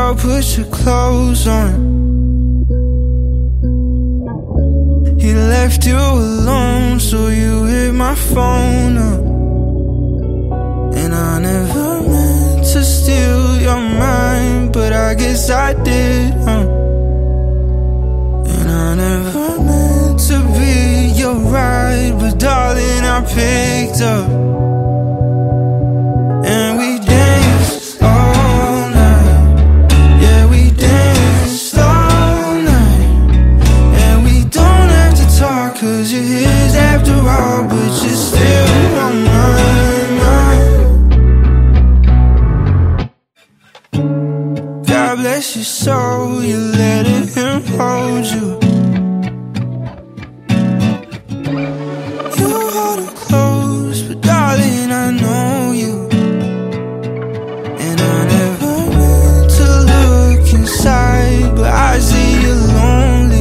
girl, put your clothes on. He left you alone, so you hit my phone up. And I never meant to steal your mind, but I guess I did, And I never meant to be your ride, but darling, I picked up. And we danced all night. Yeah, we danced all night. And we don't have to talk, cause you're his after all, but you're still on my mind. God bless your soul, you let him hold you. You hold him close, but darling, I know you. And I never meant to look inside, but I see you're lonely.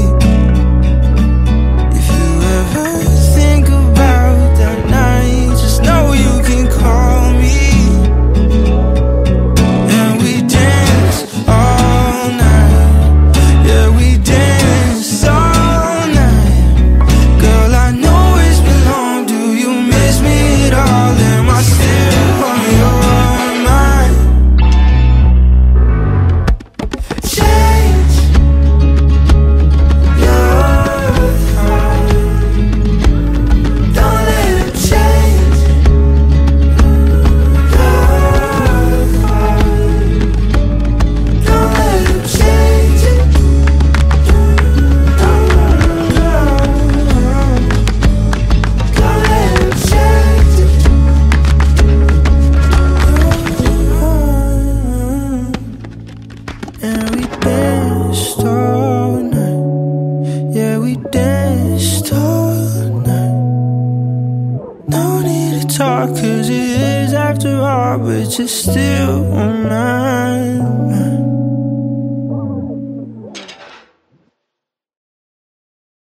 If you ever think about that night, just know you can call me. And we danced all night. Yeah, we danced all night. Girl, I know it's been long. Do you miss me at all? Am I still on your mind? Change your heart. Don't let it change your heart. Don't let it change it. Don't let it change it. And we danced all night. Yeah, we danced all night. No need to talk, cause it is after all, but you're still on mine.